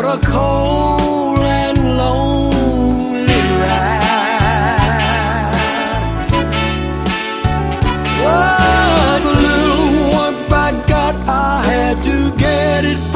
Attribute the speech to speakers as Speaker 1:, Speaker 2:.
Speaker 1: but a cold and lonely ride. Oh, the little warmth I got, I had to get it